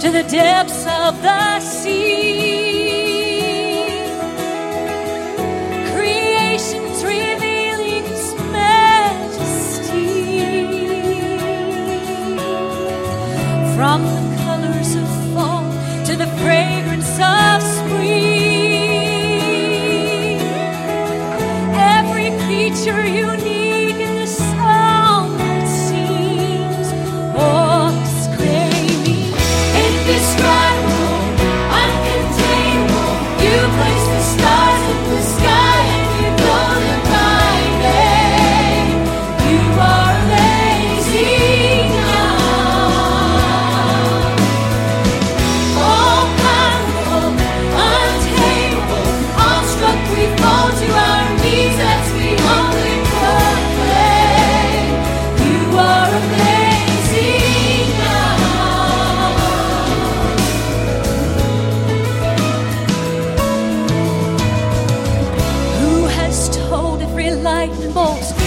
to the depths of the sea. Creation's revealing its majesty. From the colors of fall to the fragrance of spring, every creature unique in the song that sings, oh, exclaiming, indescribable, uncontainable. You place the stars in the sky and you glorify them. You are amazing, all powerful, untamable. Awestruck we fall to our knees as we humbly proclaim. You are amazing, Who has told every lightning bolt